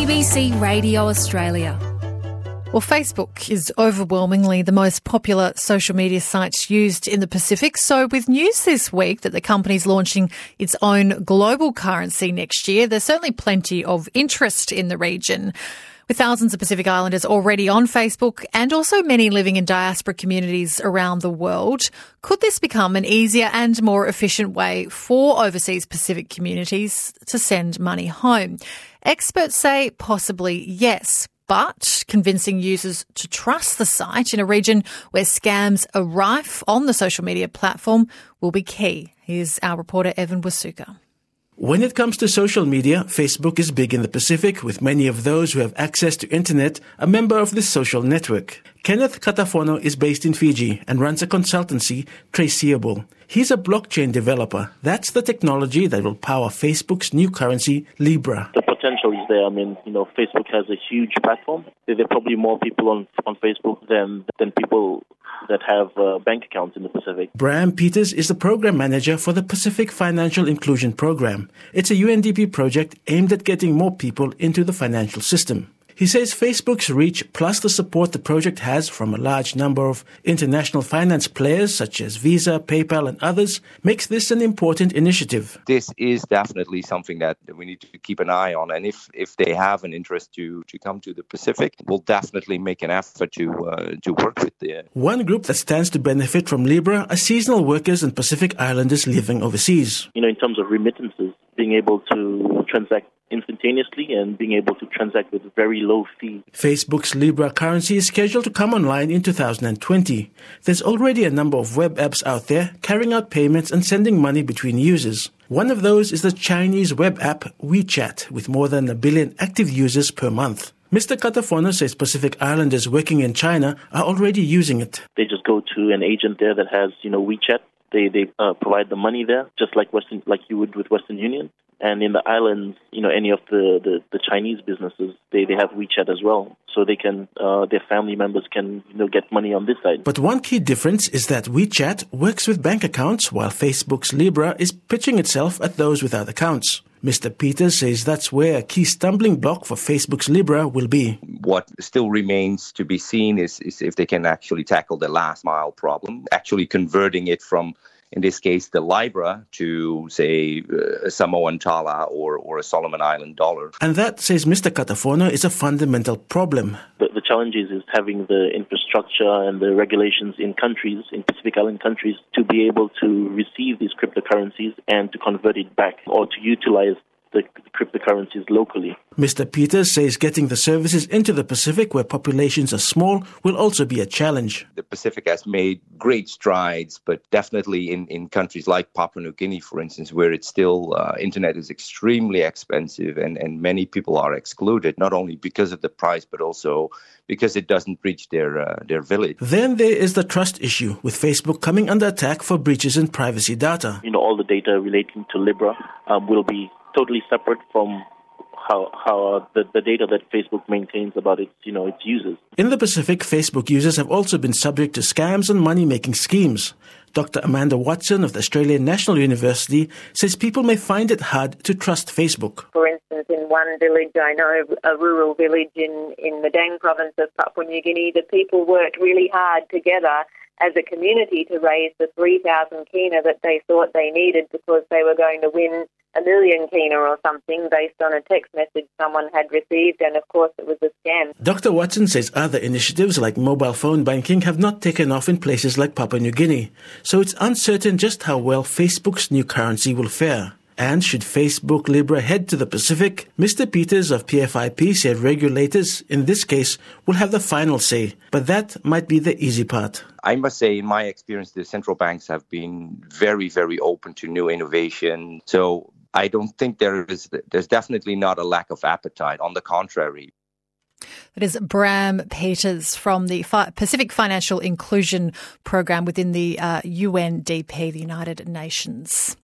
ABC Radio Australia. Well, Facebook is overwhelmingly the most popular social media site used in the Pacific. So with news this week that the company's launching its own global currency next year, there's certainly plenty of interest in the region. With thousands of Pacific Islanders already on Facebook and also many living in diaspora communities around the world, could this become an easier and more efficient way for overseas Pacific communities to send money home? Experts say possibly yes. But convincing users to trust the site in a region where scams are rife on the social media platform will be key. Here's our reporter Evan Wasuka. When it comes to social media, Facebook is big in the Pacific, with many of those who have access to internet a member of this social network. Kenneth Katafono is based in Fiji and runs a consultancy, Traceable. He's a blockchain developer. That's the technology that will power Facebook's new currency, Libra. The potential is there. I mean, Facebook has a huge platform. There are probably more people on Facebook than people that have bank accounts in the Pacific. Bram Peters is the program manager for the Pacific Financial Inclusion Program. It's a UNDP project aimed at getting more people into the financial system. He says Facebook's reach, plus the support the project has from a large number of international finance players such as Visa, PayPal and others, makes this an important initiative. This is definitely something that we need to keep an eye on. And if they have an interest to come to the Pacific, we'll definitely make an effort to work with them. One group that stands to benefit from Libra are seasonal workers and Pacific Islanders living overseas. In terms of remittances, being able to transact instantaneously and being able to transact with very low fee. Facebook's Libra currency is scheduled to come online in 2020. There's already a number of web apps out there carrying out payments and sending money between users. One of those is the Chinese web app WeChat, with more than 1 billion active users per month. Mr. Katafono says Pacific Islanders working in China are already using it. They just go to an agent there that has, WeChat. They provide the money there, just like you would with Western Union. And in the islands, any of the Chinese businesses, they have WeChat as well. So they can, their family members can, get money on this side. But one key difference is that WeChat works with bank accounts, while Facebook's Libra is pitching itself at those without accounts. Mr. Peters says that's where a key stumbling block for Facebook's Libra will be. What still remains to be seen is if they can actually tackle the last mile problem, actually converting it from, in this case, the Libra to, say, a Samoan Tala or a Solomon Island dollar. And that, says Mr. Katafono, is a fundamental problem. The challenge is having the infrastructure and the regulations in Pacific Island countries, to be able to receive these cryptocurrencies and to convert it back or to utilize the cryptocurrencies locally. Mr. Peters says getting the services into the Pacific, where populations are small, will also be a challenge. The Pacific has made great strides, but definitely in countries like Papua New Guinea, for instance, where it's still, internet is extremely expensive and many people are excluded, not only because of the price, but also because it doesn't reach their village. Then there is the trust issue, with Facebook coming under attack for breaches in privacy data. All the data relating to Libra will be totally separate from how the data that Facebook maintains about its users. In the Pacific, Facebook users have also been subject to scams and money-making schemes. Dr. Amanda Watson of the Australian National University says people may find it hard to trust Facebook. For instance, in one village, I know a rural village in the Dang province of Papua New Guinea, the people worked really hard together as a community to raise the 3,000 kina that they thought they needed, because they were going to win 1 million kina or something based on a text message someone had received, and of course it was a scam. Dr. Watson says other initiatives like mobile phone banking have not taken off in places like Papua New Guinea, so it's uncertain just how well Facebook's new currency will fare. And should Facebook Libra head to the Pacific, Mr. Peters of PFIP said regulators, in this case, will have the final say. But that might be the easy part. I must say, in my experience, the central banks have been very, very open to new innovation. So I don't think there's definitely not a lack of appetite. On the contrary. That is Bram Peters from the Pacific Financial Inclusion Program within the UNDP, the United Nations.